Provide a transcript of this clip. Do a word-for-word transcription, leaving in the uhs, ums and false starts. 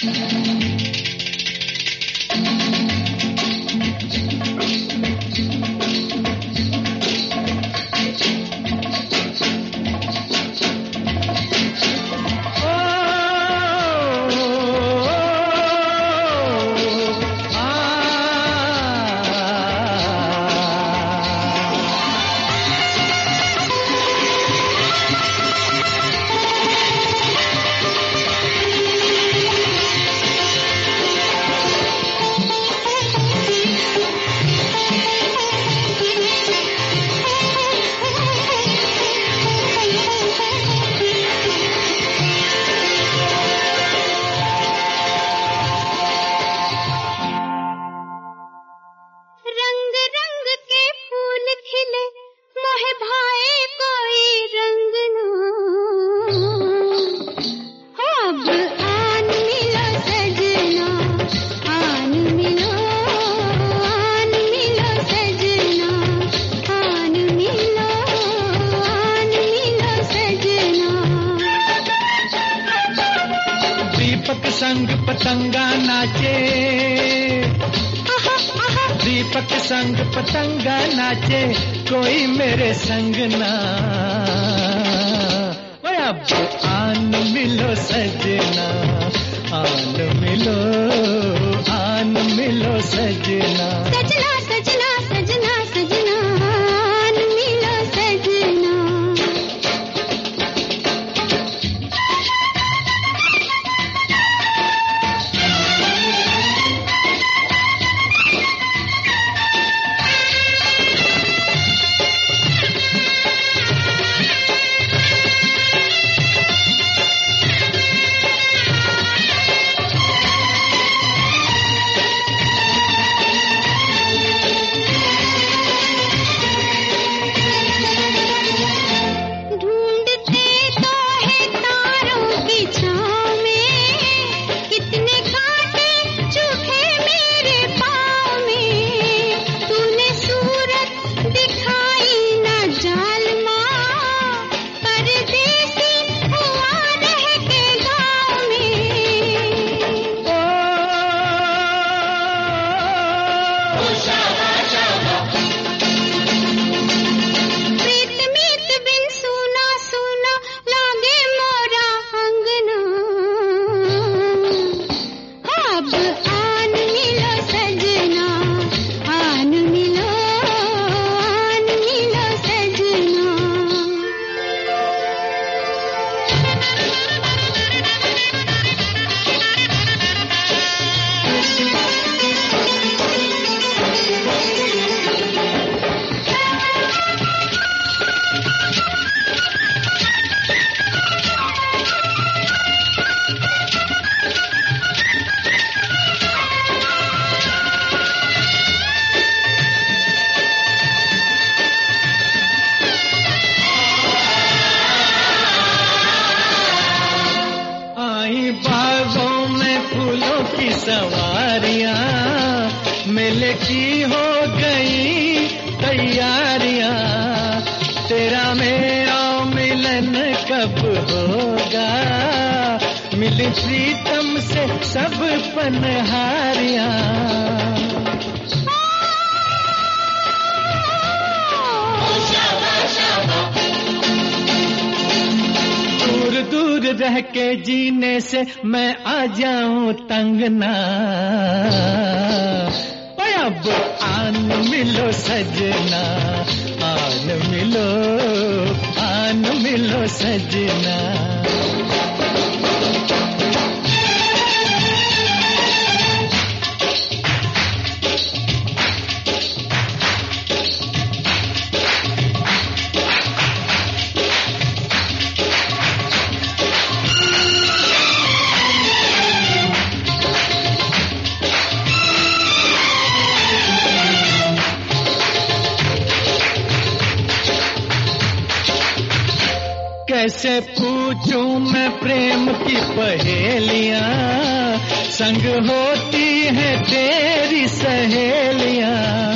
संग पतंगा नाचे, दीपक संग पतंगा नाचे, कोई मेरे संग ना। अब आन मिलो सजना, आन मिलो, आन मिलो सजना, सजना सजना सजना सजना, आन मिलो सजना। सवारियां मेले की हो गई तैयारियां, तेरा मेरा मिलन कब होगा, मिली प्रीतम से सब पनहारियां। दूर दूर रह के जीने से मैं आ जाऊं तंग ना, अब आन मिलो सजना, आन मिलो, आन मिलो सजना। कैसे पूछूं मैं प्रेम की पहेलियां, संग होती है तेरी सहेलियां।